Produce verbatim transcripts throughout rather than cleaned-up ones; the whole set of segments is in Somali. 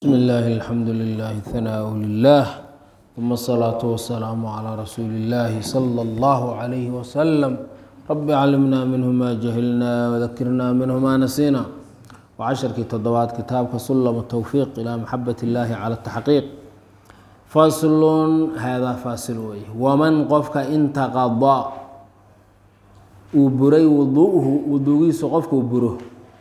بسم الله الحمد لله الثناء لله ثم الصلاة والسلام على رسول الله صلى الله عليه وسلم رب علمنا منه ما جهلنا وذكرنا منه ما نسينا وعشر تضوات كتابك سلم التوفيق إلى محبة الله على التحقيق فصل هذا فاصل ويه ومن قفك انتقضى وبري وضوءه وضوءيس قفك وبره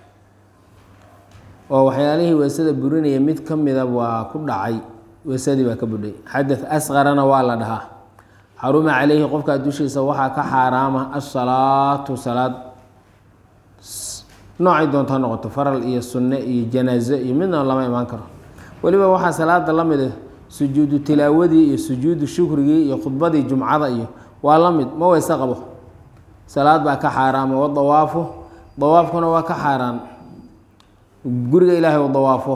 oo waxyaalihii weesada burinaya mid ka mida waa ku dhacay weesadii baa ka budhay xadath asqarana waa la dhahaa xaruma calayhi qofka dushiisa waxaa ka xaaraama as-salaatu salaad noocay doonta noqoto faral iyo sunne iyo janaazo iyo midna lama imaan karo waliba waxaa salaada la mid ah sujuudu tilaawadii iyo sujuudu shukrigii iyo khudbadii jumcada iyo waa la mid ma weesa qabo salaad baa ka xaaraama wa dawaafu dawaafkuna waa ka xaaraan guriga ilaahay uu dawaafo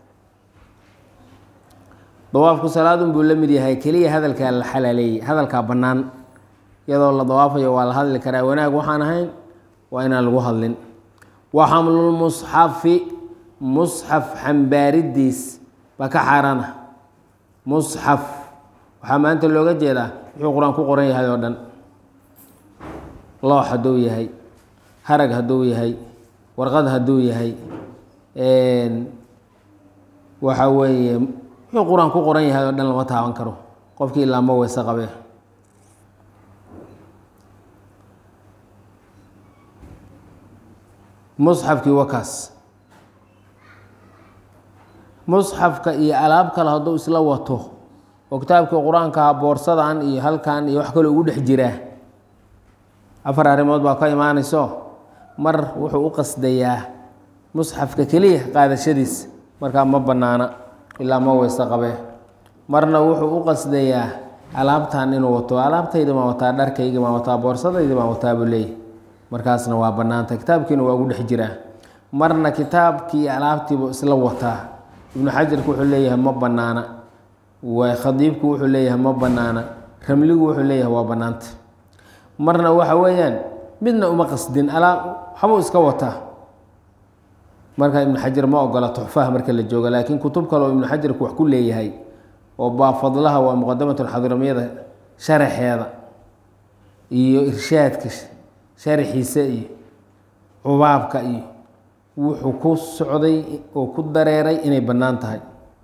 dawaafku salaadun buu la mid yahay keliya hadalkaa la xalaaleeyey hadalkaa bannaan iyadoo la dawaafayo waa la hadli karaa wanaag waxaan ahayn waa inaan lagu hadlin wa xamlulmusxafi musxaf xambaaridiis baa ka xaaraana musxaf waxaa maanta looga jeedaa wuxuu qur-aan ku qoran yahay oo dhan loox hadduu yahay harag hadduu yahay warqad hadduu yahay waxa weeye wuxuu qur-aan ku qoran yahay oo dhan lama taaban karo qofkii ilaa ma weyse qabee musxafkii wakaas musxafka iyo alaab kale hadduu isla wato oo kitaabkii qur-aanka boorsadan iyo halkan iyo wax kale ugu dhex jiraa afar arrimood baa ka imaanayso mar wuxuu u qasdayaa musxafka keliya qaadashadiis markaa ma bannaana ilaa ma weyse qabee marna wuxuu u qasdayaa alaabtan inuu wato alaabtayda maa wataa dharkayga maa wataa boorsadayda maa wataa buu leeyahy markaasna waa bannaanta kitaabkiina waa ugu dhex jiraa marna kitaabkii alaabtiibu isla wataa ibnu xajarku wuxuu leeyahay ma bannaana khadiibku wuxuu leeyahay ma bannaana ramligu wuxuu leeyahay waa bannaanta marna waxa weeyaan midna uma qasdin alaab waxbuu iska wataa marka ibnu xajar ma ogola tuxfaha marka la joogo laakiin kutub kale oo ibnu xajarku wax ku leeyahay oo baafadlaha waa muqadamat alxadramiyada sharaxeeda iyo irshaadka sharaxiisa iyo cubaabka iyo wuxuu ku socday oo ku dareeray inay bannaan tahay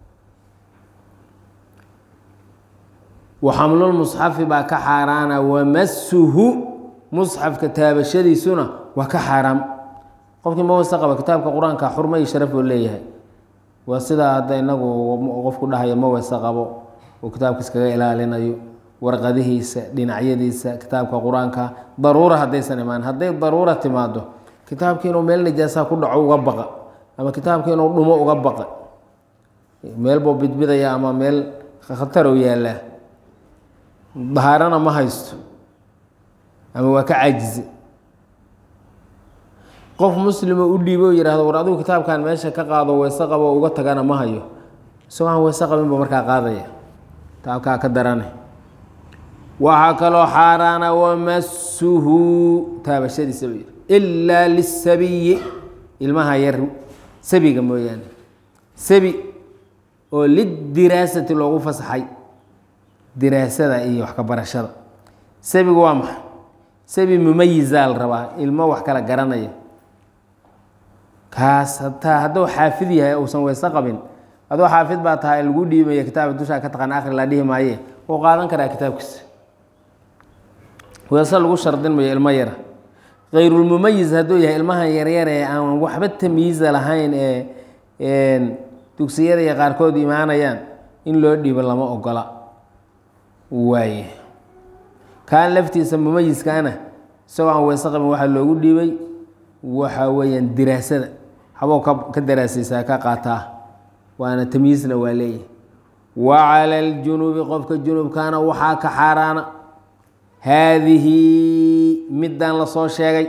wa xamlulmusxafi baa ka xaaraana wamasuhu musxafka taabashadiisuna waa ka xaaraam qofkii ma weyse qaba kitaabka qur-aanka xurmo iyo sharaf oo leeyahay waa sidaa hadda inagu qofku dhahaya ma weyse qabo oo kitaabka iskaga ilaalinayo warqadihiisa dhinacyadiisa kitaabka qur-aanka daruura haddaysan imaan hadday daruura timaado kitaabkii inuu meel najaasaa ku dhaco uga baqa ama kitaabkii inuu dhumo uga baqa meel buu bidbidaya ama meel khatarow yaallaa dahaarana ma haysto ama waa ka caajize qof muslimo u dhiibo o yihahdo war adigu kitaabkan meesha ka qaado weyse qabo uga tagana ma hayo isagoo aan weyse qabinba markaa qaadaya kitaabkaa ka darane waxaa kaloo xaaraana wamasuhu taabashadiisa ba yiri ilaa lisabiyi ilmaha yar sabiga mooyaane sabi oo lidiraasati loogu fasaxay diraasada iyo wax ka barashada sabigu waa maxay sabi mumayizaa la rabaa ilmo wax kala garanaya kaas hataa hadduu xaafid yahay uusan weyse qabin adoo xaafid baa tahay lagu dhiibaya kitaabka dushaa ka taqaan akhri la dhihi maaye wuu qaadan karaa kitaabkiisa weese lagu shardin mayo ilmo yara kayrulmumayiz hadduu yahay ilmahan yaryar ee aan waxba tamyiiza lahayn ee dugsiyada iyo qaarkood imaanayaan in loo dhiibo lama ogola waaye kaan laftiisa mumayiskaana isagoo aan weyse qabin waxaa loogu dhiibay waxa weeyaan diraasada haboo ka daraasaysaa ka qaataa waana tamyiisna waa leeyahay wa cala aljunubi qofka junubkaana waxaa ka xaaraana haadihi middan lasoo sheegay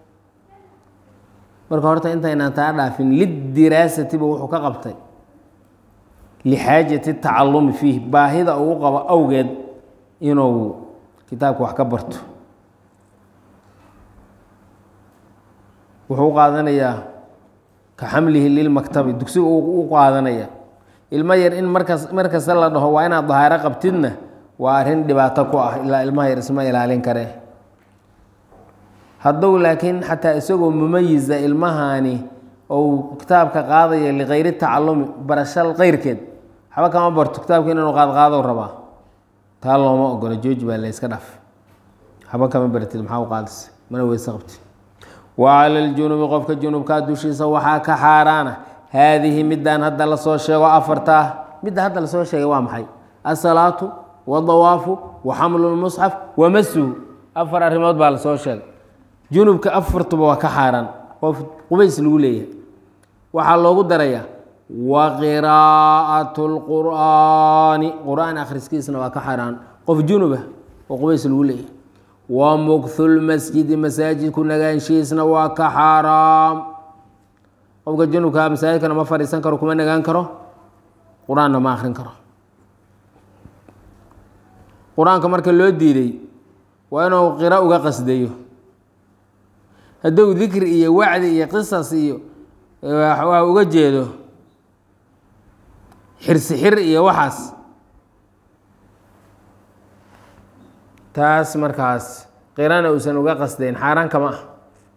marka horta intaynaan taa dhaafin lidiraasatiba wuxuu ka qabtay lixaajati tacalumi fiih baahida ugu qabo awgeed inuu kitaabka wax ka barto wuxuu qaadanayaa ka xamlihi lilmaktabi dugsiga u qaadanaya ilmo yar in markas markasta la dhaho waa inaad dahaaro qabtidna waa arrin dhibaato ku ah ilaa ilmaha yar isma ilaalin karee hadduu laakiin xataa isagoo mumayiza ilmahani ou kitaabka qaadaya likayri tacalumi barashal keyrkeed waxba kama barto kitaabka inuu qaadqaado rabaa taa looma ogolo jooji baa la yska dhaaf waxba kama baratid maxaa u qaadisa mana weyse qabti wa cala aljunubi qofka junubkaa dushiisa waxaa ka xaaraana haadihi midaan hadda lasoo sheego afartaa midda hadda lasoo sheegay waa maxay asalaatu wadawaafu wa xamlu lmusxaf wamasuhu afar arrimood baa lasoo sheegay junubka afartuba waa ka xaaraan qof qubays lagu leeyahay waxaa loogu darayaa wa qiraa'atu lqur'aani qur'aan akhriskiisna waa ka xaaraan qof junuba oo qubays lagu leeyahay wa mugthu lmasjidi masaajidku nagaanshihiisna waa ka xaaraam qofka junubka masaajidkana ma fadhiisan karo kuma nagaan karo qur-aanna ma akhrin karo qur-aanka marka loo diiday waa inuu qira uga qasdayo hadduu dikri iyo wacdi iyo qisas iyo waa uga jeedo xirsi xir iyo waxaas taas markaas qirana uusan uga qasdayn xaaraan kama ah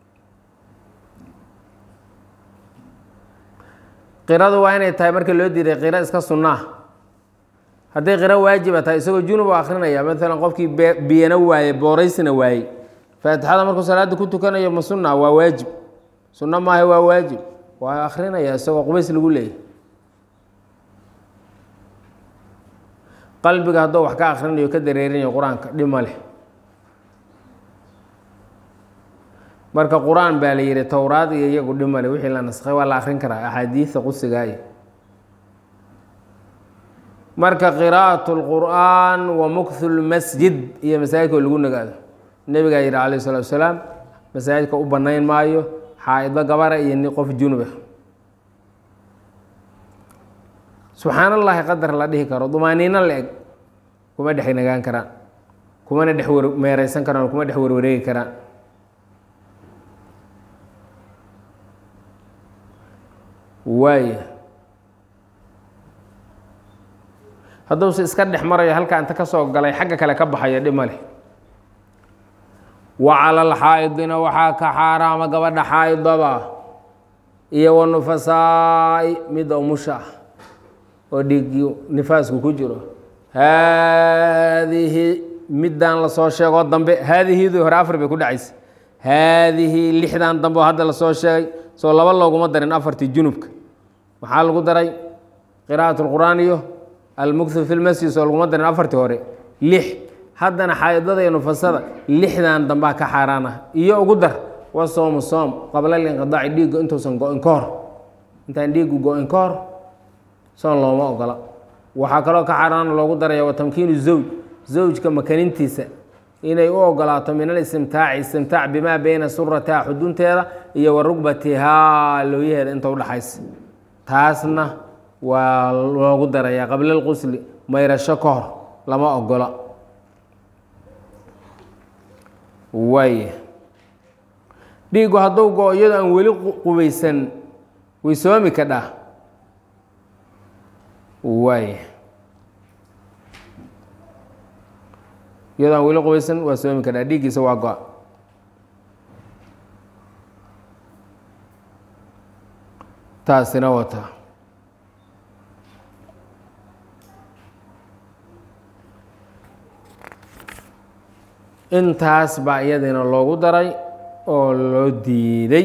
qiradu waa inay tahay marka loo diiday qiro iska sunnaa hadday qiro waajiba tahay isagoo junub oo akrinaya maalan qofkii biyana waaye booraysina waayey faatixada markuu salaada ku tukanayo ma sunna waa waajib sunno maaha waa waajib waa akrinaya isagoo qubays lagu leeyahy qalbiga hadduu wax ka akrinayo ka dareerinayo qur-aanka dhima leh marka qur-aan baa la yihi towraad iyo iyagu dhima leh wixii la naskhay waa la akrin karaa axaadiida qusigaayo marka qiraa'atu lqur'aan wa mukthu lmasjid iyo masaajidka lagu nagaado nebigaa yihi calayh salatu wasalaam masaajidka u banayn maayo xaa-ido gabara iyo qof junuba subxaan allahi qadar la dhihi karo dumaaniino la eg kuma dhex nagaan karaan kumana dhex meereysan karaan kuma dhex warwareegi karaan waaya hadduuse iska dhex marayo halkaa inta ka soo galay xagga kale ka baxayo dhib ma leh wa cala alxaa'idina waxaa ka xaaraama gabadha xaa'idaba iyo wanufasaai midda umusha ah oo dhiigii nifaasku ku jiro haadihi middaan lasoo sheegoo dambe haadihidii hore afar bay ku dhacaysa haadihi lixdan dambe oo hadda lasoo sheegay soo laba looguma darin afartii junubka maxaa lagu daray qiraa'at lqur'aan iyo almukthu fi lmasjid soo laguma darin afartii hore lix haddana xaa'idada iyo nufasada lixdan dambaa ka xaaraan ah iyo ugu dar wa soomu soom qabla linqidaaci dhiigga intuusan go-in ka hor intaan dhiiggu go-in ka hor soon looma ogola waxaa kaloo ka xaaraan loogu daraya wa tamkiinu zawj zawjka makanintiisa inay u ogolaato min alistimtaaci istimtaac bimaa beyna suratiha xudunteeda iyo wa rugbatihaa looyaheeda inta udhaxaysa taasna waa loogu darayaa qabla lqusli mayrasho ka hor lama ogola waay dhiigu hadduu go iyado aan weli qubaysan way soomi kadhaa waay iyado aan weli qubaysan waa soomi kadhaa dhiiggiisa waa go-a taasina wata intaas baa iyadina loogu daray oo loo diiday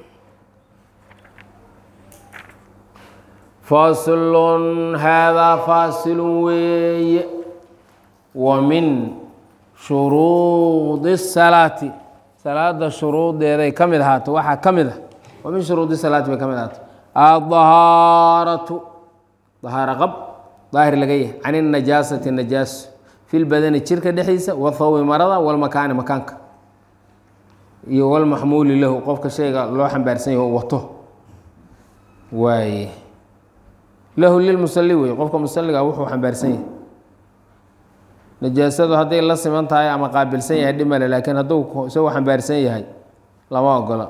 faslun haadaa faasilun weeye wa min shuruudi salaati salaada shuruudeeday ka mid ahaato waxaa ka mid ah wa min shuruudi salaati bay ka mid ahaato adahaaratu dahaaro qab daahir laga yahay can inajaasati najaaso fi lbadani jirka dhexdiisa wathawbi marada walmakaani makaanka iyo walmaxmuuli lahu qofka shayga loo xambaarsan yaho wato waaye lahu lilmusali wey qofka musaliga wuxuu xambaarsan yahay najaasadu hadday la siman tahay ama qaabilsan yahay dhimale laakiin hadduu isagoo xambaarsan yahay lama ogola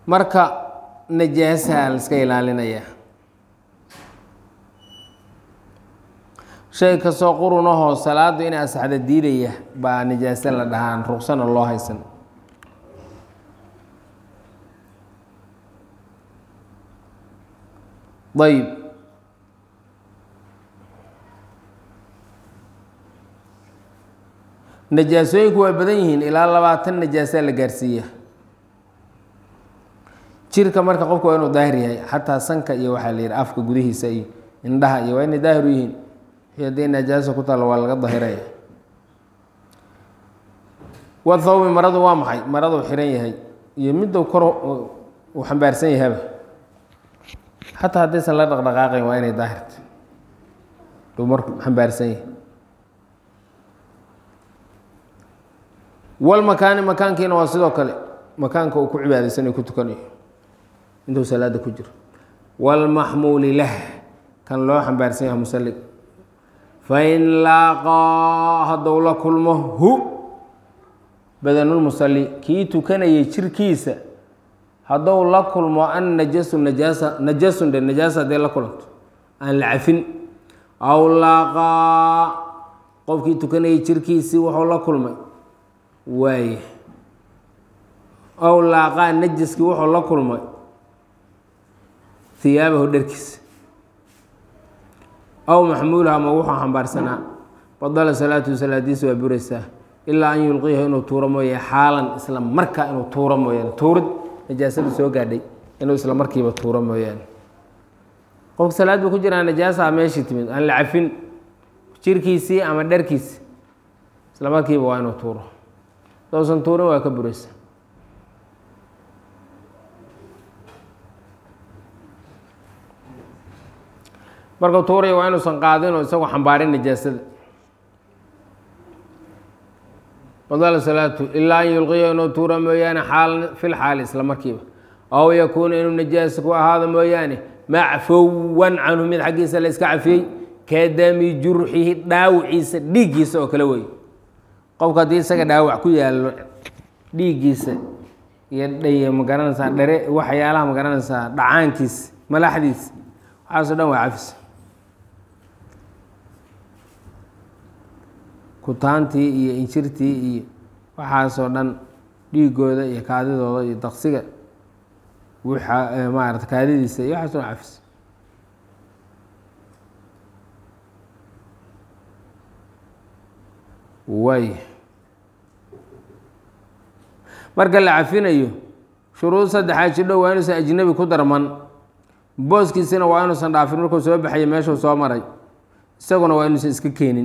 marka najaasaha la iska ilaalinayaa shay kastoo qurunahoo salaadu inay asaxda diidaya baa najaaso la dhahaan ruqsana loo haysan ayb najaasooyinku waa badan yihiin ilaa labaatan najaasaa la gaarsiiya jirka marka qofku waa inuu daahir yahay xataa sanka iyo waxaa la yihi afka gudihiisa iyo indhaha iyo waa inay daahir u yihiin hadday najaasa ku taalo waa laga dahiraya wathawbi maradu waa maxay maradu xiran yahay iyo miduu kor uu xambaarsan yahaba xataa haddaysan la dhaqdhaqaaqayn waa inay daahirta duu marku xambaarsan yahay walmakaani makaankiina waa sidoo kale makaanka uu ku cibaadaysanayo ku tukanayo intuu salaada ku jiro walmaxmuuli lah kan loo xambaarsan yahay musallig fain laaqaa hadduu la kulmo hu badanulmusalli kii tukanayay jirkiisa hadduu la kulmo an najasu najaasa najasun dhe najaasa hadday la kulanto aan la cafin aw laaqaa qofkii tukanayay jirkiisii wuxuu la kulmay waaye aw laaqaa najaskii wuxuu la kulmay hiyaabahu dharkiisa aw maxmuulaha ma wuxuu xambaarsanaa badala salaatu salaadiisa waa buraysaa ilaa an yulqiyahu inuu tuuro mooye xaalan isla markaa inuu tuuro mooyaane tuurid najaasada soo gaadhay inuu isla markiiba tuuro mooyaane qofka salaad buu ku jiraa najaasaha meeshii timid aan la cafin jirkiisii ama dharkiisi isla markiiba waa inuu tuuro dowsan tuurin waa ka buraysa markuu tuuraya waa inuusan qaadin oo isagoo xambaarin najaasada badala salaatu ilaa an yulqiya inuu tuuro mooyaane xaalan fil xaali isla markiiba aw yakuuna inuu najaasa ku ahaado mooyaane macfowan canhu mid xaggiisa la iska cafiyey kadami jurxihi dhaawiciisa dhiiggiisa oo kale wey qofka haddii isaga dhaawac ku yaallo dhiiggiisa iyo dhay magaranaysaa dhere waxyaalaha magaranaysaa dhacaankiisa malaxdiisa waxaasoo dhan waa cafis kutaantii iyo injirtii iyo waxaasoo dhan dhiigooda iyo kaadidooda iyo daqsiga wxa maarata kaadidiisa iyo waxaasoo dhan cafis way marka la cafinayo shuruud saddexaad jidho waa inuusan ajnabi ku darman booskiisina waa inuusan dhaafin markuu soo baxayo meeshuu soo maray isaguna waa inuusan iska keenin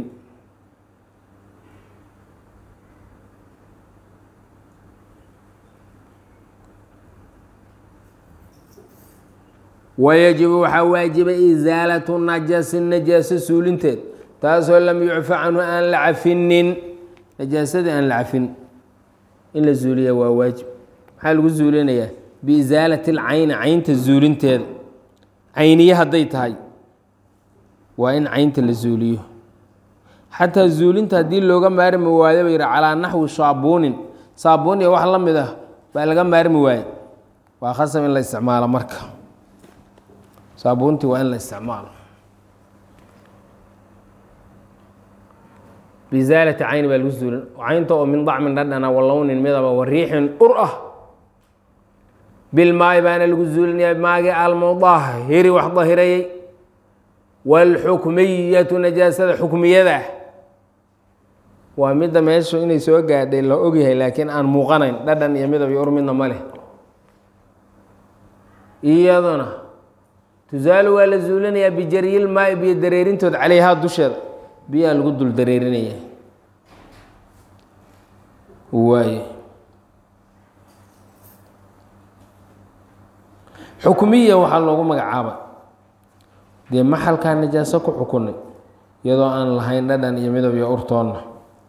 wayajibu waxaa waajiba isaalatu najasi najaaso suulinteed taasoo lam yucfa canhu aan la cafinin najaasadii aan la cafin in la zuuliya waa waajib maxaa lagu zuulinayaa biisaalati lcayni caynta zuulinteeda cayniye hadday tahay waa in caynta la zuuliyo xataa zuulinta haddii looga maarmi waayo ba yihi calaa naxwi saabuunin saabuun iyo wax la mid ah baa laga maarmi waaye waa khasab in la isticmaalo marka saabuuntii waa in la isticmaalo biisaalati cayni baa lagu zuulin caynta oo min dacmin dhadhana wa lownin midaba wa riixin ur ah bilmaayi baana lagu zuulinaya maagii almudahiri wax dahirayay waalxukmiyatu najaasada xukmiyada waa midda meeshu inay soo gaadhay la ogyahay laakiin aan muuqanayn dhadhan iyo midab iyo ur midna ma leh iyaduna tusaalu waa la zuulinayaa bijaryil maai biyo dareerintood caleyhaa dusheeda biyaa lagu dul dareerinaya waaye xukmiya waxaa loogu magacaabay dee maxalkaa najaaso ku xukunay iyadoo aan lahayn dhadhan iyo midab iyo urtoonna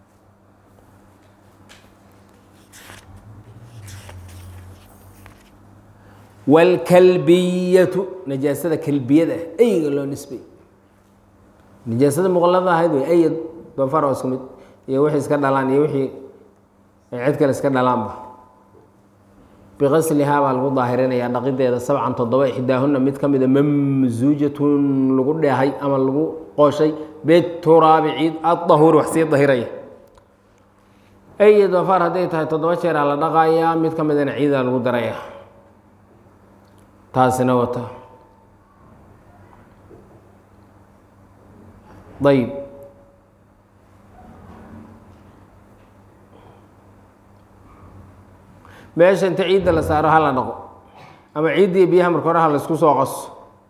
waalkalbiyatu najaasada kalbiyada ah eyga loo nisbay najaasada muqallada ahayd wey ey doofaar oo isku mid iyo wixii iska dhalaan iyo wixii ay cid kale iska dhalaanba biqaslihaa baa lagu daahirinayaa dhaqideeda sabcan toddoba ixdaahuna mid ka mida mamsuujatun lagu dheehay ama lagu qooshay bituraabi ciid adahuuri wax sii dahiraya ay doofaar hadday tahay toddoba jeeraa la dhaqayaa mid ka midana ciidaa lagu daraya taasina wata ayb meesha inta ciidda la saaro ha la dhaqo ama ciiddii biyaha marka hore ha la isku soo qaso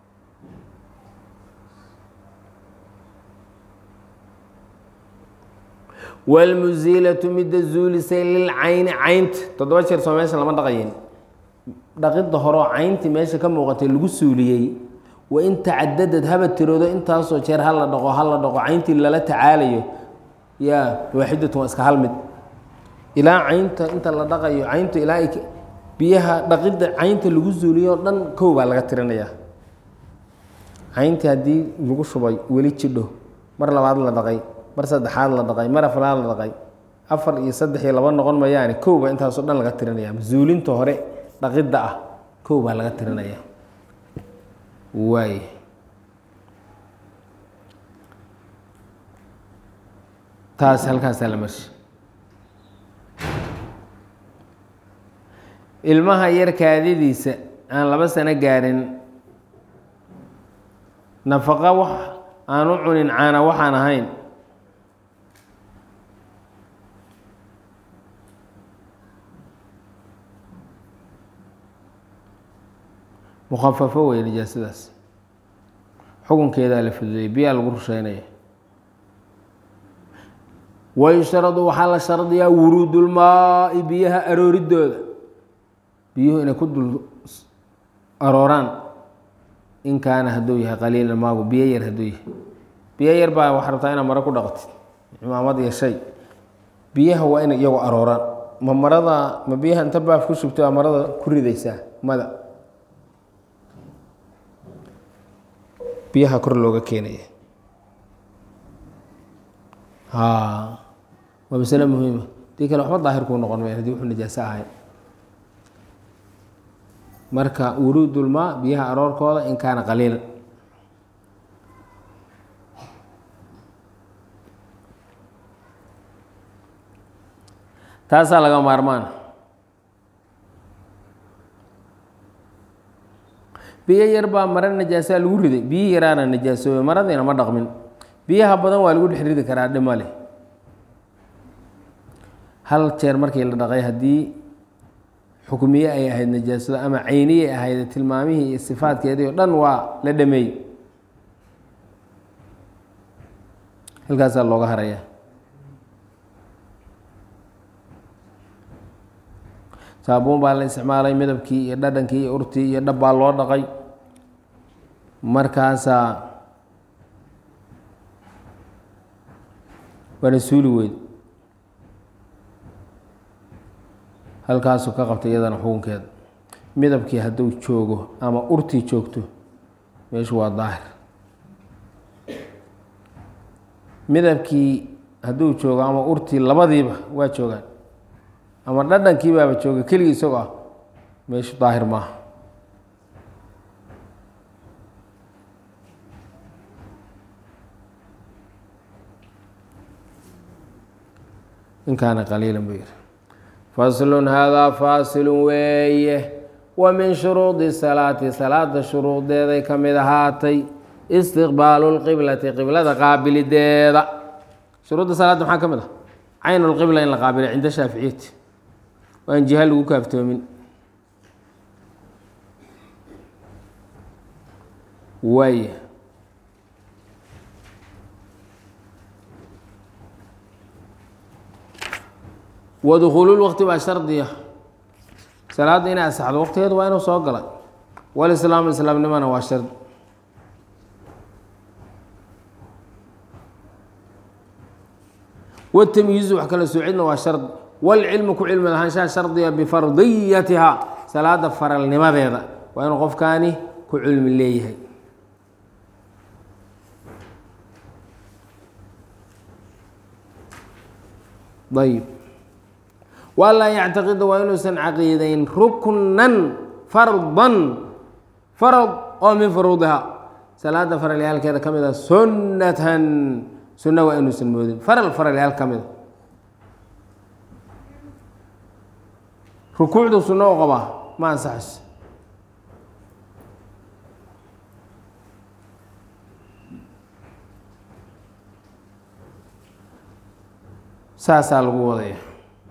wاlmuziilatu midda zuulisay lilcayni caynta toddoba jeer soo meesha lama dhaqayin dhaqidda horeo cayntii meesha ka muuqatay lagu suuliyey wain tacadadad haba tiroodo intaasoo jeer ha la dhaqo ha la dhaqo cayntii lala tacaalayo yaa waaxidatun waa iska hal mid ilaa caynta inta la dhaqayo cayntu ilaa biyaha dhaqidda caynta lagu suuliyo o dhan kow baa laga tirinayaa cayntii haddii lagu shubay weli jidho mar labaad la dhaqay mar saddexaad la dhaqay mar afraad la dhaqay afar iyo saddex iyo laba noqon mayaane kow baa intaasoo dhan laga tirinaya zuulinta hore dhaqidda ah kow baa laga tirinaya waay taas halkaasaa la marshi ilmaha yar kaadidiisa aan laba sano gaarin nafaqa wax aan u cunin caana waxaan ahayn mukhafafo wey nijaasadaas xukunkeedaa la fududeeyey biyaa lagu rusheynaya wayushradu waxaa la shardiyaa wuruudulmaai biyaha arooridooda biyuhu inay ku dul arooraan in kaana hadduu yahay qaliilan maagu biyo yar hadduu yahay biyo yar baa waxaa rabtaa inaad maro ku dhaqtid cimaamad iyo shay biyaha waa inay iyagu arooraan ma marada ma biyaha inta baaf ku shubtay waa marada ku ridaysaa mada biyaha kor looga keenaya waa masale muhiima dii kale waxba daahir kuu noqon maya hadii wuxuu najaaso ahay marka wuruudulmaa biyaha aroorkooda in kaana qaliilan taasaa laga maarmaan biyo yar baa mare najaasaa lagu riday biyi yaraana najaasoobay maradiina ma dhaqmin biyaha badan waa lagu dhex ridi karaa dhima leh hal jeer markii la dhaqay haddii xukmiye ay ahayd najaasada ama cayniye ahayd tilmaamihii iyo sifaadkeedii o dhan waa la dhameey halkaasaa looga harayaa saabuun baa la isticmaalay midabkii iyo dhadhankii iyo urtii iyo dhab baa loo dhaqay markaasaa waana suuli weyd halkaasuu ka qabtay iyadana xukunkeeda midabkii hadduu joogo ama urtii joogto meeshu waa daahir midabkii hadduu joogo ama urtii labadiiba waa joogaan ama dhadhankii baaba jooga keligii isagoo ah meeshu daahir maaha in kaana qaliilan buu yihi faslun haadaa faasilun weeye wa min shuruudi salaati salaada shuruudeeday ka mid ahaatay istiqbaalu lqiblati qiblada qaabilideeda shuruudda salaadda maxaa ka mid ah cayn lqibla in la qaabilo cinda shaaficiyati waan jiha lagu kaaftoomin waay wadukhuulu waqti baa shardiya salaadda inay asaxdo waqtigeedu waa inuu soo gala walislaamu islaamnimana waa shardi watamyiizu wax kala soocidna waa shardi wاlcilmu ku cilmi lahaanshaha shardiga bifardiyatiha salaada faralnimadeeda waa inuu qofkaani ku cilmi leeyahay ayb walaa yactaqida waa inuusan caqiidayn ruknan fardan farad oo min furuudiha salaada faralyaalkeeda ka mid a sunnatan sunna waa inuusan moodin faral faralyaal ka mida rukuucdu sunno u qabaa ma ansaxayso saasaa lagu wadaya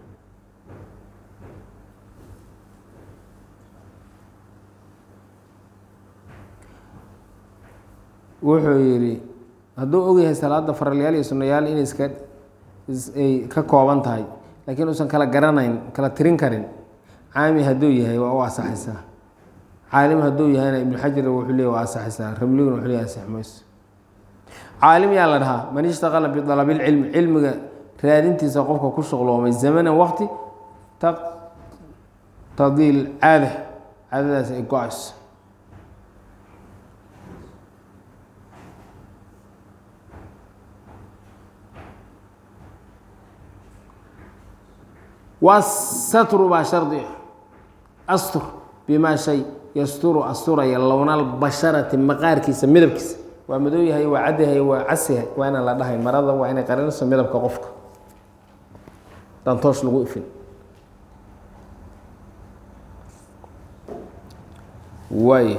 wuxuu yidhi hadduu ogyahay salaada faralyaal iyo sunnayaal inay iska ay ka kooban tahay laakiin uusan kala garanayn kala tirin karin caami hadduu yahay waa u asaxaysaa caalim hadduu yahayna ibnu xajar wuxuu leey waa asaxaysaa ramliguna wuxuu leey asax mayso caalim yaa la dhahaa man ishtaqala bidalabilcilmi cilmiga raadintiisa qofka ku shuqloomay zamanan waqti taqtadii caada caadadaas ay go-ayso wasatru baa shardi astur bimaa shay yasturu asturaya lownal basharati maqaarkiisa midabkiisa waa madow yahay waa cad yahay waa cas yahay waa inaan la dhahayn marada waa inay qarinayso midabka qofka dantoosh lagu ifin waay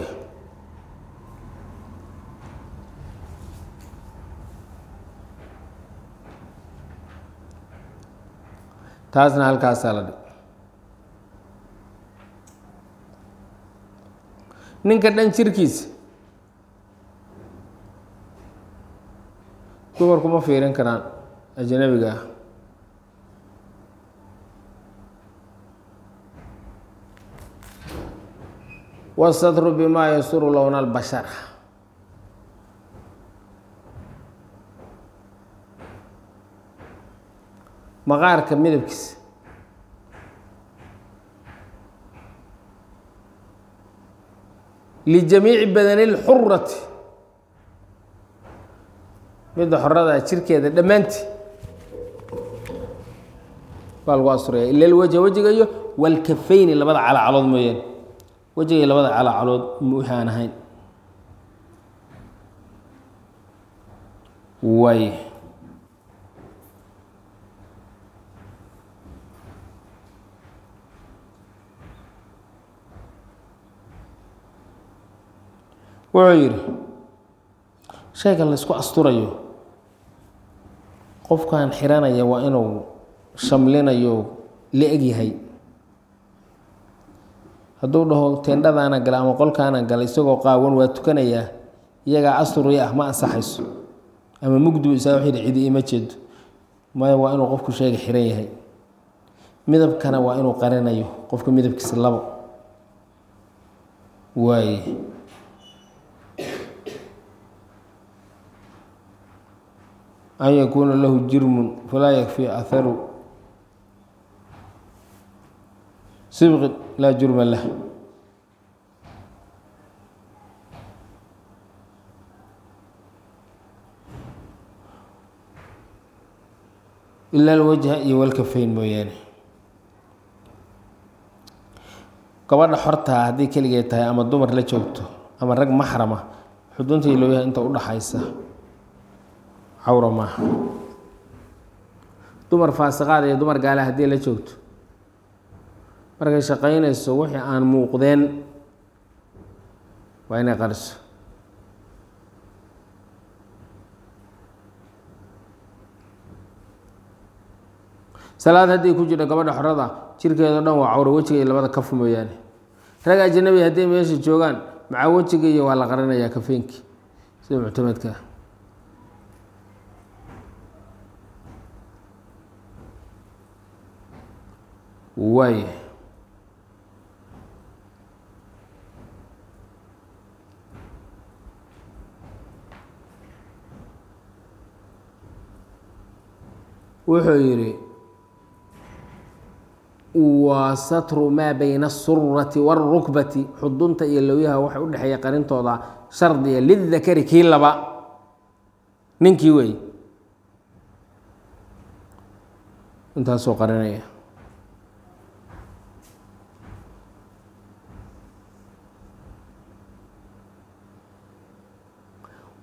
taasna halkaasaa la dhig ninka dhan jirkiisa dumarku ma fiirin karaan ajnabiga ah wasatru bimaa yasuru lowna albashara maqaarka midabkiisa lijamiici badani اlxurati midda xorada jirkeeda dhammaantii baa lagu asuraya ila lwajha wejiga iyo walkafayni labada calacalood mooyaane wejiga iyo labada calacalood wixii aan ahayn way wuxuu yidhi shayga la ysku asturayo qofkan xiranaya waa inuu shamlinayo la egyahay hadduu dhaho teendhadaana gala ama qolkaana gala isagoo qaawan waa tukanayaa iyagaa asturya ah ma ansaxayso ama mugdu isaa wixii cidi ima jeedo maya waa inuu qofku shayga xiran yahay midabkana waa inuu qarinayo qofka midabkiisa labo waaye an yakuuna lahu jirmun falaa yakfi aharu sibqin laa jurma lah ila alwajha iyo walkafayn mooyaane gabadha xortaa hadday keligeed tahay ama dumar la joogto ama rag maxrama xudunta ilooyaha inta u dhaxaysa cawra maaha dumar faasiqaad iyo dumar gaala haddii la joogto markay shaqaynayso wixii aan muuqdeen waa inay qariso salaad haddii ku jirto gabadha xorada jirkeedo dhan waa cawra wejiga iyo labada kaf mooyaane rag ajnabi hadday meesha joogaan maca wejiga iyo waa la qarinayaa kafeenkii sida muctamadka ah waay wuxuu yidhi waa satru maa bayna asurati wاlrukbati xudunta iyo lowyaha waxa u dhexeeya qarintooda shardiga lidakari kii laba ninkii wey intaasoo qarinaya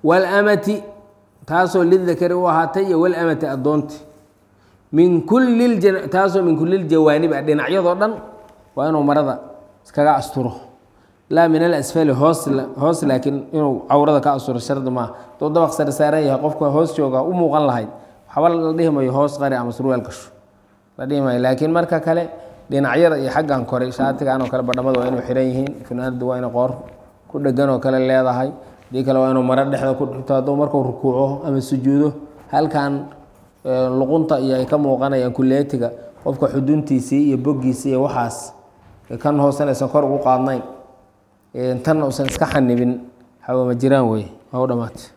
walamati taasoo lidakari u ahaatay iyo walamati addoonti min kulli taasoo min kulli ljawaanib a dhinacyadoo dhan waa inuu marada iskaga asturo laa min alasfali hoos hoos laakiin inuu cawrada ka asturo shardi maaha duu dabaq sare saaran yahay qofka hoos jooga u muuqan lahayd waxba la dhihi mayo hoos qari ama surwaal gasho la dhihi maayo laakiin marka kale dhinacyada iyo xaggan koray shaatigan oo kale badhamada waa inuu xiran yihiin finaanadu waa inay qoor ku dhegan oo kale leedahay hadii kale waa inuu maro dhexda ku dhigto hadduu markuu rukuuco ama sujuudo halkan luqunta iyo ay ka muuqanayaan kuleetiga qofka xuduntiisii iyo boggiisii iyo waxaas kan hoosan aysan kor ugu qaadnayn tanna uusan iska xanibin hawa ma jiraan wey waa u dhamaatay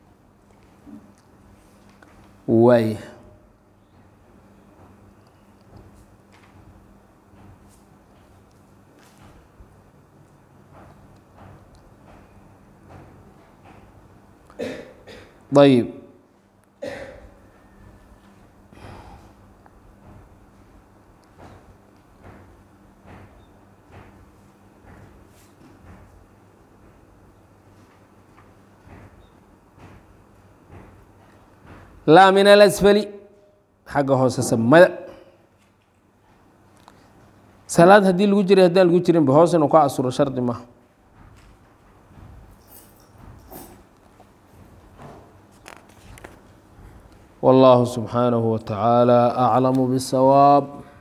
waay ayib laa min alasfali xagga hoose samada salaad haddii lagu jiray haddaan lagu jirinba hoos inuu ka asuro shardi maaha والله سبحانه وتعالى أعلم بالصواب.